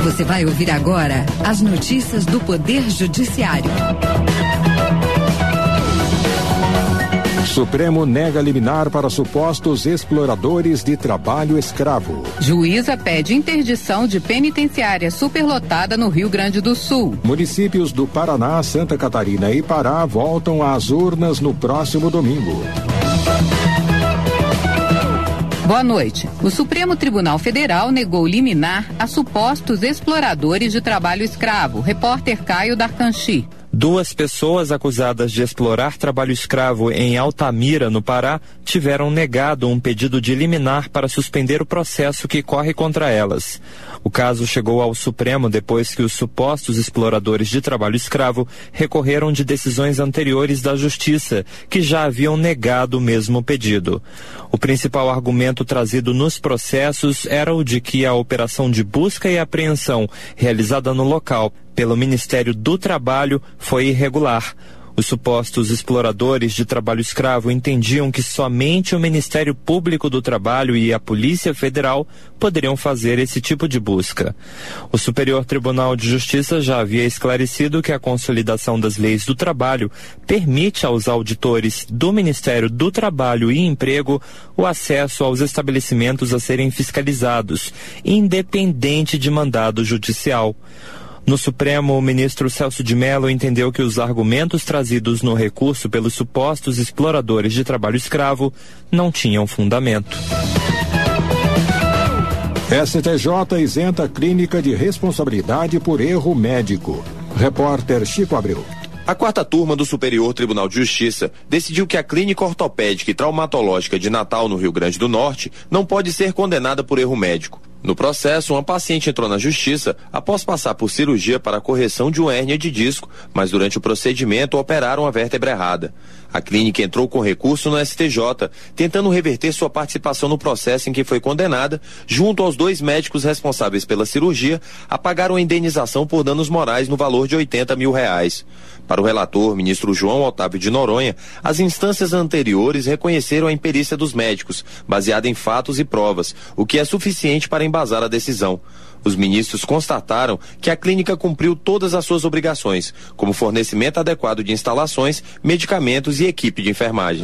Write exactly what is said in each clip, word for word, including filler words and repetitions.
Você vai ouvir agora as notícias do Poder Judiciário. Supremo nega liminar para supostos exploradores de trabalho escravo. Juíza pede interdição de penitenciária superlotada no Rio Grande do Sul. Municípios do Paraná, Santa Catarina e Pará voltam às urnas no próximo domingo. Boa noite. O Supremo Tribunal Federal negou liminar a supostos exploradores de trabalho escravo. Repórter Caio Darcanchi. Duas pessoas acusadas de explorar trabalho escravo em Altamira, no Pará, tiveram negado um pedido de liminar para suspender o processo que corre contra elas. O caso chegou ao Supremo depois que os supostos exploradores de trabalho escravo recorreram de decisões anteriores da Justiça, que já haviam negado o mesmo pedido. O principal argumento trazido nos processos era o de que a operação de busca e apreensão realizada no local pelo Ministério do Trabalho foi irregular. Os supostos exploradores de trabalho escravo entendiam que somente o Ministério Público do Trabalho e a Polícia Federal poderiam fazer esse tipo de busca. O Superior Tribunal de Justiça já havia esclarecido que a consolidação das leis do trabalho permite aos auditores do Ministério do Trabalho e Emprego o acesso aos estabelecimentos a serem fiscalizados, independente de mandado judicial. No Supremo, o ministro Celso de Mello entendeu que os argumentos trazidos no recurso pelos supostos exploradores de trabalho escravo não tinham fundamento. S T J isenta a clínica de responsabilidade por erro médico. Repórter Chico Abreu. A quarta turma do Superior Tribunal de Justiça decidiu que a Clínica Ortopédica e Traumatológica de Natal, no Rio Grande do Norte, não pode ser condenada por erro médico. No processo, uma paciente entrou na justiça após passar por cirurgia para a correção de uma hérnia de disco, mas durante o procedimento operaram a vértebra errada. A clínica entrou com recurso no S T J, tentando reverter sua participação no processo em que foi condenada, junto aos dois médicos responsáveis pela cirurgia, a pagar uma indenização por danos morais no valor de oitenta mil reais. Para o relator, ministro João Otávio de Noronha, as instâncias anteriores reconheceram a imperícia dos médicos, baseada em fatos e provas, o que é suficiente para embasar a decisão. Os ministros constataram que a clínica cumpriu todas as suas obrigações, como fornecimento adequado de instalações, medicamentos e equipe de enfermagem.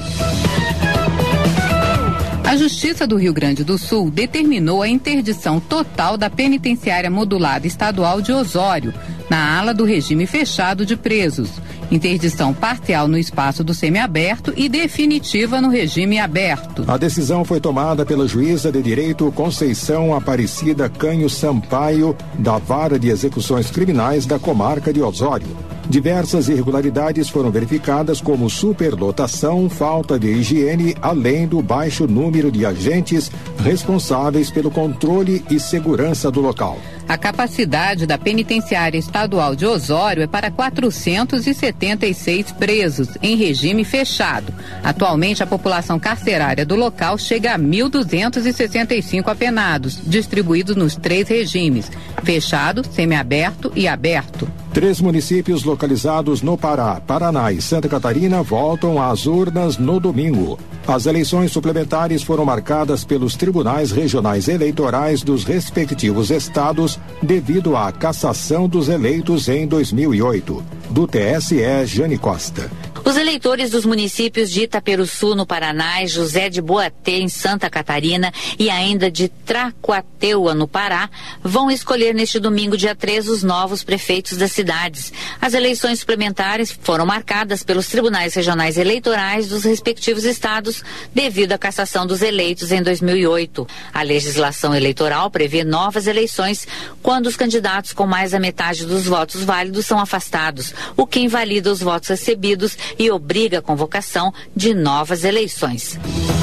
A Justiça do Rio Grande do Sul determinou a interdição total da penitenciária modulada estadual de Osório, na ala do regime fechado de presos. Interdição parcial no espaço do semiaberto e definitiva no regime aberto. A decisão foi tomada pela juíza de direito Conceição Aparecida Canho Sampaio, da Vara de Execuções Criminais da comarca de Osório. Diversas irregularidades foram verificadas, como superlotação, falta de higiene, além do baixo número de agentes responsáveis pelo controle e segurança do local. A capacidade da penitenciária estadual de Osório é para quatrocentos e setenta e seis presos, em regime fechado. Atualmente, a população carcerária do local chega a mil duzentos e sessenta e cinco apenados, distribuídos nos três regimes: fechado, semiaberto e aberto. Três municípios localizados no Pará, Paraná e Santa Catarina voltam às urnas no domingo. As eleições suplementares foram marcadas pelos tribunais regionais eleitorais dos respectivos estados devido à cassação dos eleitos em dois mil e oito. Do T S E, Jane Costa. Os eleitores dos municípios de Itaperuçu, no Paraná, e José de Boatê, em Santa Catarina, e ainda de Tracuateua, no Pará, vão escolher neste domingo, dia três, os novos prefeitos das cidades. As eleições suplementares foram marcadas pelos tribunais regionais eleitorais dos respectivos estados devido à cassação dos eleitos em dois mil e oito. A legislação eleitoral prevê novas eleições quando os candidatos com mais da metade dos votos válidos são afastados, o que invalida os votos recebidos e obriga a convocação de novas eleições.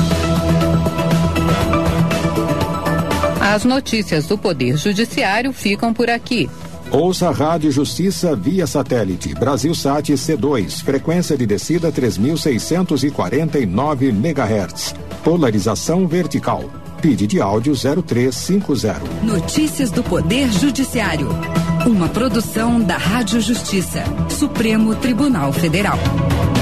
As notícias do Poder Judiciário ficam por aqui. Ouça a Rádio Justiça via satélite, Brasilsat C dois, frequência de descida três mil seiscentos e quarenta e nove megahertz, polarização vertical, P I D de áudio zero três cinco zero. Notícias do Poder Judiciário, uma produção da Rádio Justiça, Supremo Tribunal Federal.